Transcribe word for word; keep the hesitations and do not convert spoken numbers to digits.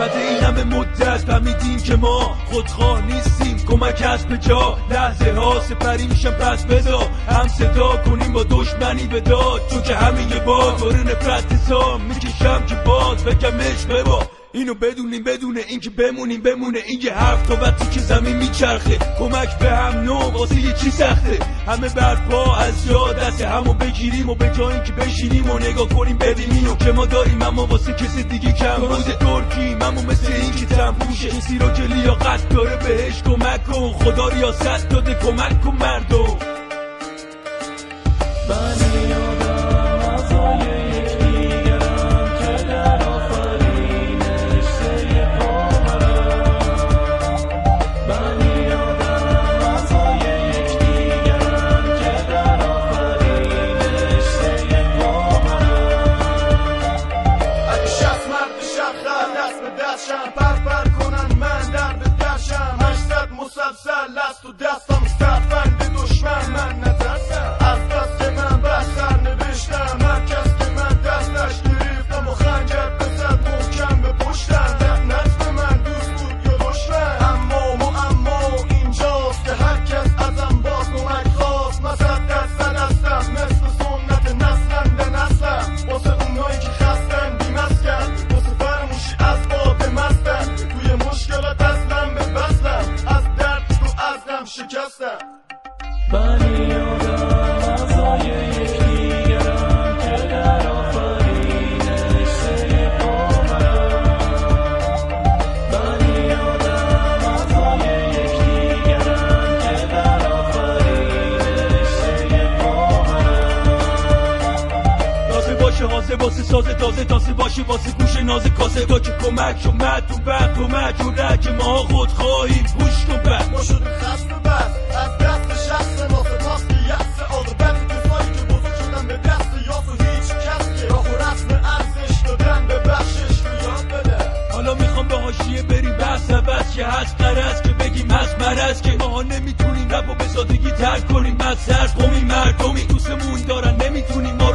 بعد این همه مدت فهمیدیم که ما خودخواه نیستیم، کمک هست به جا، لحظه ها سپری میشن پس بدا، هم صدا کنیم با دشمنی به داد، چون که همین یه باد داره نفرت حسام میکشم که باز بگمش ببا. اینو بدونیم بدونه این که بمونیم بمونه این یه حرف تا وقتی که زمین میچرخه، کمک به هم نو واسه یه چی سخته، همه برپا از جا دست همو بگیریم و به جای اینکه بشینیم و نگاه کنیم ببینیم که ما داریم اما واسه کسی دیگه کم بوده ترکیم، اما مثل این که تنبوشه کسی را که لیاقت داره بهش کمک کن، خدا ریاست داده کمک کن مردم. پر پر کنن من در به درشم، هشتصد مسلسل است و دستم استفند دشمن، من نترسم از دست من بستر نوشتم، هر کس که من دستش گرفتم و خنجر بزد محکم به پشتم، لعنت به من دوست بود یا دشمن، اما معما اینجاست که هر کس ازم باز کمک خواست، مصدق صد هستم مثل سنت نسلم به نسلم، واسه اونایی که خستن بیمسکن، واسه فرموشی از باب مستن، توی مشکلات ازلم به بستم، از درد تو ازلم شکستم. من یادم اعضای یکدیگرم که در آفرینش سه پامرم، من یادم اعضای یکدیگرم که در آفرینش سه پامرم. تازه باشه حاضر واسه سازه تازه تازه باشه واسه گوش نازه کاسه تا که کمک شمد تو بعد کمک و رک ما خود خواهیم گوش کن بعد ما شدیم خست و بس از دست شخص ما سپاس که یأس عاقبت کسایی که بزرگ شدن به دست یاس و هیچ کس که راه و رسم ارزش دادن به بخشش رو یاد بده. حالا میخوام به حاشیه بریم بحث عوض که هست قرض که بگیم هست مرض که ماها نمیتونیم رب و به سادگی ترک کنیم، از سر قومی مردمی دوستمون دارن نمیتونیم ما